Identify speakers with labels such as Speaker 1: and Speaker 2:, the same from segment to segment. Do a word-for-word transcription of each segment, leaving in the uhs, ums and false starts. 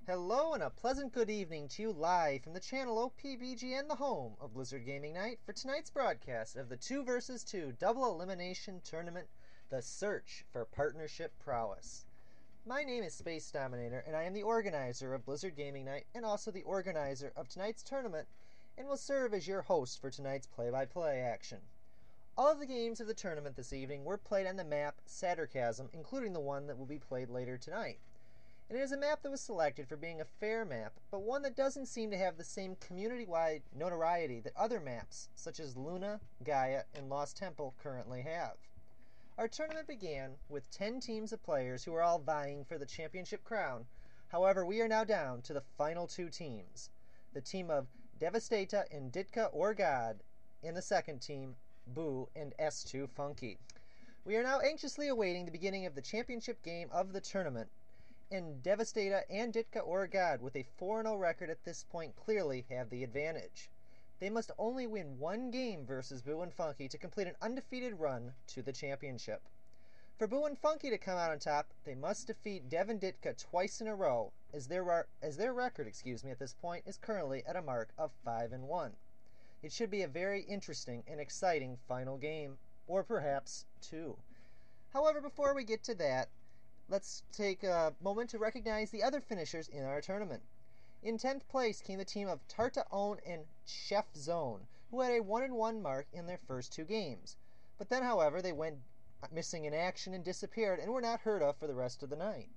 Speaker 1: Hello and a pleasant good evening to you live from the channel O P B G N, the home of Blizzard Gaming Night, for tonight's broadcast of the two versus two double elimination tournament, The Search for Partnership Prowess. My name is Space Dominator, and I am the organizer of Blizzard Gaming Night and also the organizer of tonight's tournament, and will serve as your host for tonight's play-by-play action. All of the games of the tournament this evening were played on the map Saturchasm, including the one that will be played later tonight. And it is a map that was selected for being a fair map, but one that doesn't seem to have the same community-wide notoriety that other maps, such as Luna, Gaia, and Lost Temple, currently have. Our tournament began with ten teams of players who are all vying for the championship crown. However, we are now down to the final two teams. The team of Devastata and Ditka or God, and the second team, Boo and S two Funky. We are now anxiously awaiting the beginning of the championship game of the tournament, and Devastata and Ditka or God, with a four and oh record at this point, clearly have the advantage. They must only win one game versus Boo and Funky to complete an undefeated run to the championship. For Boo and Funky to come out on top, they must defeat Dev and Ditka twice in a row, as their, as their record excuse me, at this point is currently at a mark of five and one. It should be a very interesting and exciting final game, or perhaps two. However, before we get to that, let's take a moment to recognize the other finishers in our tournament. In tenth place came the team of Tartaon and Chef Zone, who had a one and one mark in their first two games. But then, however, they went missing in action and disappeared and were not heard of for the rest of the night.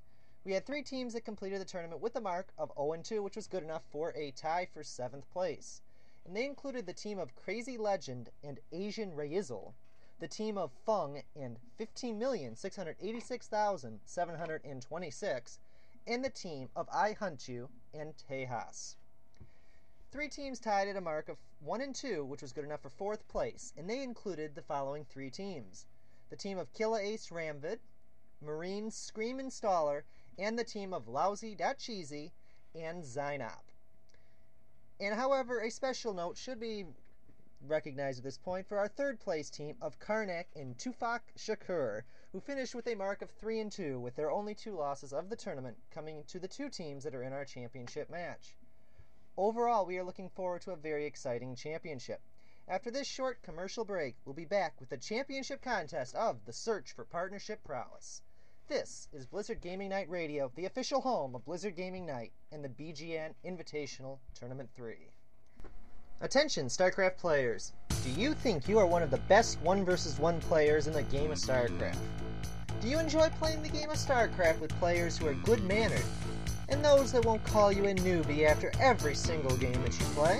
Speaker 1: We had three teams that completed the tournament with a mark of oh and two, which was good enough for a tie for seventh place. And they included the team of Crazy Legend and Asian Rayizzle, the team of Fung and fifteen million six hundred eighty-six thousand seven hundred twenty-six, and the team of I Hunt You and Tejas. Three teams tied at a mark of one and two, which was good enough for fourth place, and they included the following three teams: the team of Killa Ace Ramvid, Marine Scream Installer, and the team of Lousy.Cheesy and Zynop. And however, a special note should be recognized at this point for our third place team of Karnak and Tufak Shakur, who finished with a mark of three and two, with their only two losses of the tournament coming to the two teams that are in our championship match. Overall, we are looking forward to a very exciting championship. After this short commercial break, we'll be back with the championship contest of The Search for Partnership Prowess. This is Blizzard Gaming Night Radio, the official home of Blizzard Gaming Night and the B G N Invitational Tournament three. Attention, StarCraft players. Do you think you are one of the best one versus one players in the game of StarCraft? Do you enjoy playing the game of StarCraft with players who are good-mannered, and those that won't call you a newbie after every single game that you play?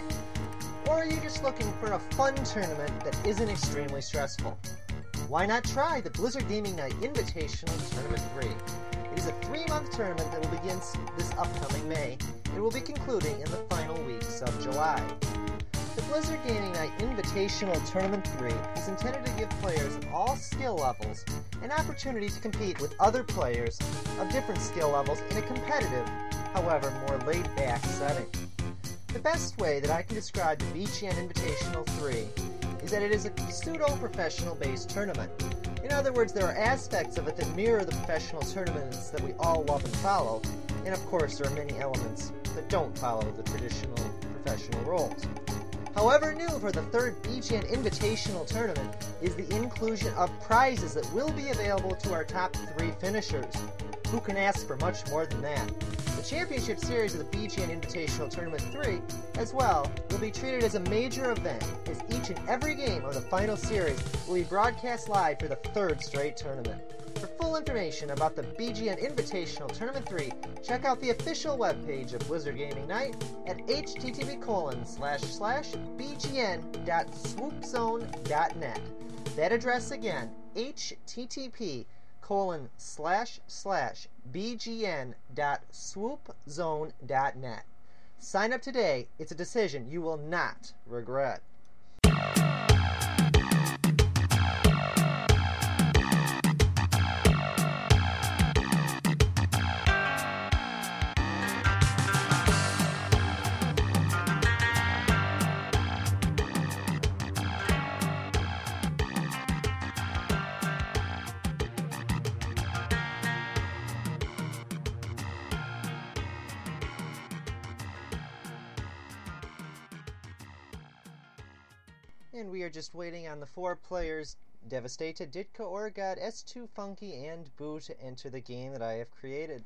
Speaker 1: Or are you just looking for a fun tournament that isn't extremely stressful? Why not try the Blizzard Gaming Night Invitational Tournament three? It is a three-month tournament that will begin this upcoming May and will be concluding in the final weeks of July. The Blizzard Gaming Night Invitational Tournament three is intended to give players of all skill levels an opportunity to compete with other players of different skill levels in a competitive, however more laid-back setting. The best way that I can describe the B G N Invitational three is that it is a pseudo-professional based tournament. In other words, there are aspects of it that mirror the professional tournaments that we all love and follow, and of course there are many elements that don't follow the traditional professional roles. However, new for the third B G N Invitational Tournament is the inclusion of prizes that will be available to our top three finishers. Who can ask for much more than that? The Championship Series of the B G N Invitational Tournament three, as well, will be treated as a major event, as each and every game of the final series will be broadcast live for the third straight tournament. For full information about the B G N Invitational Tournament three, check out the official webpage of Blizzard Gaming Night at http colon slash slash bgn.swoopzone.net. That address again, http colon slash slash bgn.swoopzone.net. Sign up today. It's a decision you will not regret. And we are just waiting on the four players, Devastator, Ditka Orgod, S two Funky, and Boo, to enter the game that I have created.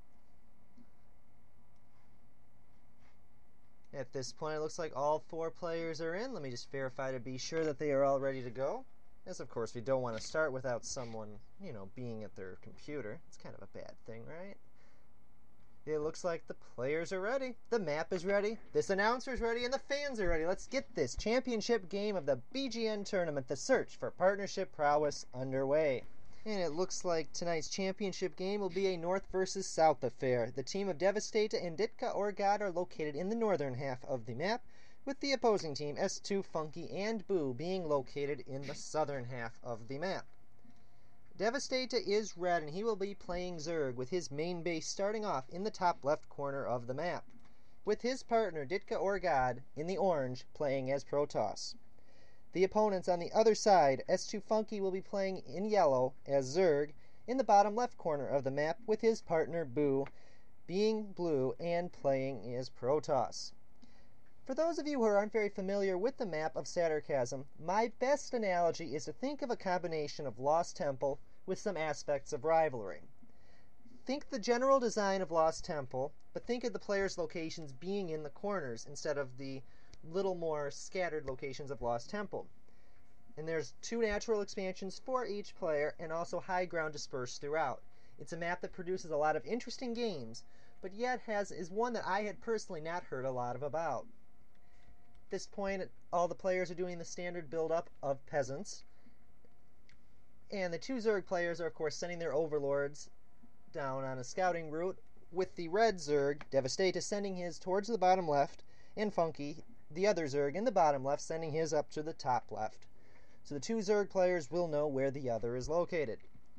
Speaker 1: At this point, it looks like all four players are in. Let me just verify to be sure that they are all ready to go. As, of course, we don't want to start without someone, you know, being at their computer. It's kind of a bad thing, right? It looks like the players are ready. The map is ready. This announcer is ready, and the fans are ready. Let's get this championship game of the B G N tournament, the search for partnership prowess, underway. And it looks like tonight's championship game will be a North versus South affair. The team of Devastator and Ditka Orgod are located in the northern half of the map, with the opposing team, S two Funky and Boo, being located in the southern half of the map. Devastator is red, and he will be playing Zerg, with his main base starting off in the top left corner of the map, with his partner, Ditka Orgod, in the orange, playing as Protoss. The opponents on the other side, S two Funky, will be playing in yellow as Zerg in the bottom left corner of the map, with his partner Boo being blue and playing as Protoss. For those of you who aren't very familiar with the map of Satterchasm, my best analogy is to think of a combination of Lost Temple with some aspects of rivalry. Think the general design of Lost Temple, but think of the players' locations being in the corners instead of the little more scattered locations of Lost Temple. And there's two natural expansions for each player, and also high ground dispersed throughout. It's a map that produces a lot of interesting games, but yet has is one that I had personally not heard a lot of about. At this point, all the players are doing the standard build-up of peasants, and the two Zerg players are, of course, sending their overlords down on a scouting route, with the red Zerg, Devastator, sending his towards the bottom left, and Funky, the other Zerg, in the bottom left, sending his up to the top left. So the two Zerg players will know where the other is located.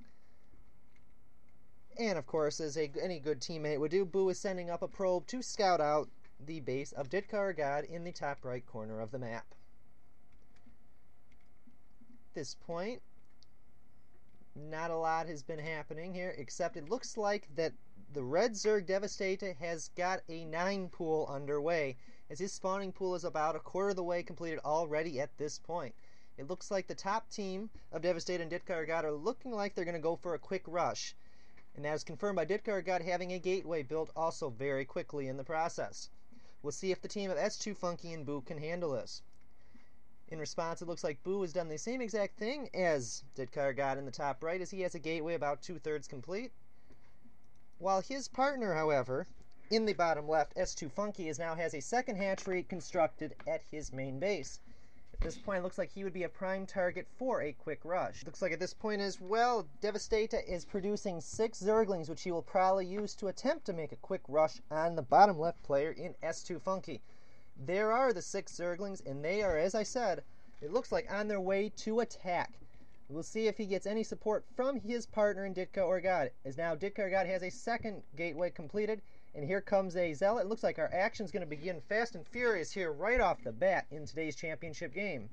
Speaker 1: And, of course, as a, any good teammate would do, Boo is sending up a probe to scout out the base of Ditka Orgod in the top right corner of the map. At this point, not a lot has been happening here, except it looks like that the red Zerg Devastator has got a nine pool underway, as his spawning pool is about a quarter of the way completed already at this point. It looks like the top team of Devastator and Ditka Orgod are looking like they're going to go for a quick rush, and that is confirmed by Ditka Orgod having a gateway built also very quickly in the process. We'll see if the team of S two Funky and Boo can handle this. In response, it looks like Boo has done the same exact thing as Ditka Orgod in the top right, as he has a gateway about two-thirds complete. While his partner, however, in the bottom left, S two Funky, is now has a second hatchery constructed at his main base. At this point, it looks like he would be a prime target for a quick rush. Looks like at this point as well, Devastator is producing six Zerglings, which he will probably use to attempt to make a quick rush on the bottom left player in S two Funky. There are the six Zerglings, and they are, as I said, it looks like on their way to attack. We'll see if he gets any support from his partner in Ditka Orgod, as now Ditka Orgod has a second gateway completed, and here comes a Zealot. It looks like our action's going to begin fast and furious here right off the bat in today's championship game.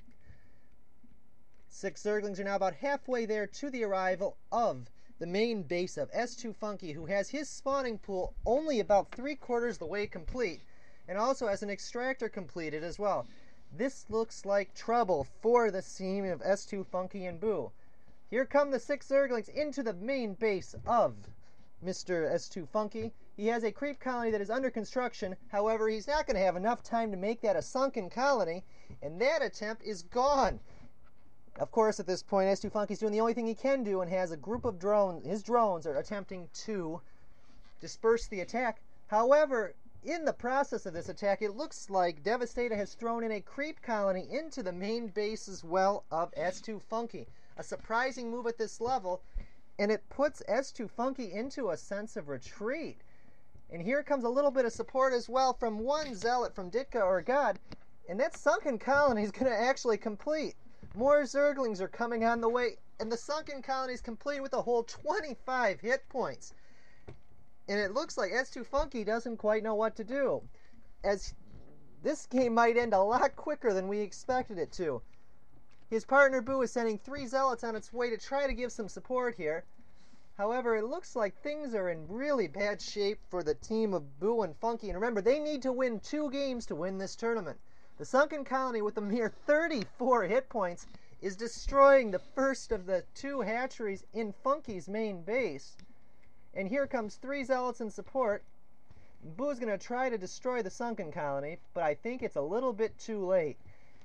Speaker 1: Six Zerglings are now about halfway there to the arrival of the main base of S two Funky, who has his spawning pool only about three quarters the way complete, and also has an extractor completed as well. This looks like trouble for the team of S two Funky and Boo. Here come the six Zerglings into the main base of Mister S two Funky. He has a creep colony that is under construction. However, he's not going to have enough time to make that a sunken colony, and that attempt is gone. Of course, at this point, S two Funky's doing the only thing he can do, and has a group of drones. His drones are attempting to disperse the attack. However, in the process of this attack, it looks like Devastator has thrown in a creep colony into the main base as well of S two Funky. A surprising move at this level, and it puts S two Funky into a sense of retreat. And here comes a little bit of support as well from one Zealot from Ditka Orgod, and that sunken colony is going to actually complete. More Zerglings are coming on the way, and the sunken colony is complete with a whole twenty-five hit points. And it looks like S two Funky doesn't quite know what to do, as this game might end a lot quicker than we expected it to. His partner Boo is sending three Zealots on its way to try to give some support here. However, it looks like things are in really bad shape for the team of Boo and Funky. And remember, they need to win two games to win this tournament. The Sunken Colony, with a mere thirty-four hit points, is destroying the first of the two hatcheries in Funky's main base. And here comes three Zealots in support. Boo's going to try to destroy the Sunken Colony, but I think it's a little bit too late.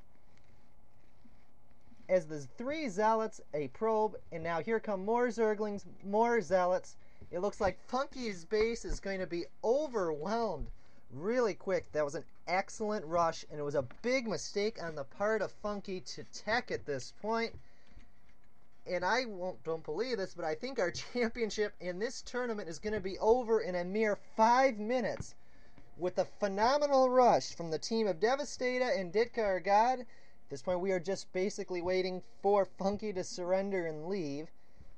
Speaker 1: As the three Zealots, a probe, and now here come more Zerglings, more Zealots. It looks like Funky's base is going to be overwhelmed really quick. That was an excellent rush, and it was a big mistake on the part of Funky to tech at this point. And I won't, don't believe this, but I think our championship in this tournament is going to be over in a mere five minutes with a phenomenal rush from the team of Devastata and Ditka Argad. At this point, we are just basically waiting for Funky to surrender and leave.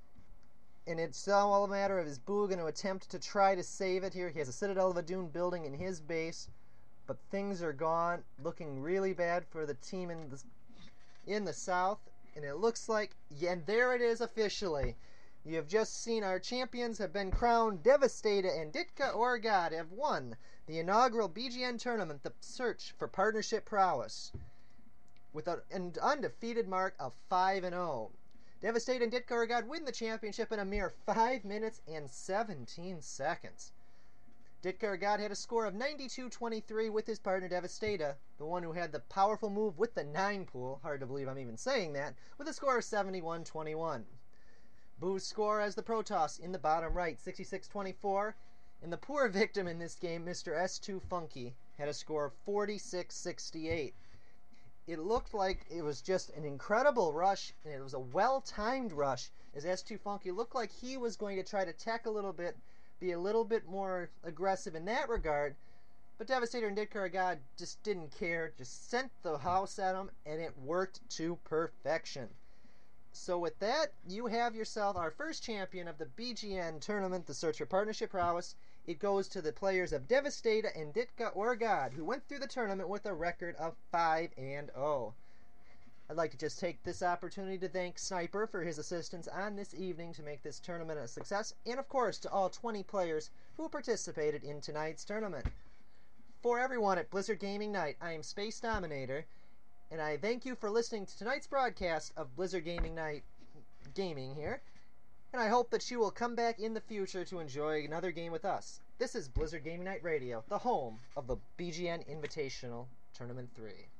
Speaker 1: And it's all a matter of, is Boo going to attempt to try to save it here? He has a Citadel of Adun building in his base, but things are gone, looking really bad for the team in the, in the south. And it looks like, yeah, and there it is officially. You have just seen our champions have been crowned. Devastata and Ditka Argad have won the inaugural B G N tournament, the Search for Partnership Prowess, with an undefeated mark of five and oh. Devastata and Ditka Argad win the championship in a mere five minutes and seventeen seconds. Ditka Argad had a score of ninety-two twenty-three with his partner Devastata, the one who had the powerful move with the nine pool, hard to believe I'm even saying that, with a score of seventy-one twenty-one. Boo's score as the Protoss in the bottom right, sixty-six twenty-four, and the poor victim in this game, Mister S two Funky, had a score of forty-six sixty-eight. It looked like it was just an incredible rush, and it was a well-timed rush, as S two Funky looked like he was going to try to tech a little bit, be a little bit more aggressive in that regard, but Devastata and Ditka Argad just didn't care, just sent the house at him, and it worked to perfection. So with that, you have yourself our first champion of the B G N tournament, the Search for Partnership Prowess. It goes to the players of Devastata and Ditka Argad, who went through the tournament with a record of five and oh. I'd like to just take this opportunity to thank Sniper for his assistance on this evening to make this tournament a success, and of course to all twenty players who participated in tonight's tournament. For everyone at Blizzard Gaming Night, I am Space Dominator, and I thank you for listening to tonight's broadcast of Blizzard Gaming Night Gaming here, and I hope that you will come back in the future to enjoy another game with us. This is Blizzard Gaming Night Radio, the home of the B G N Invitational Tournament three.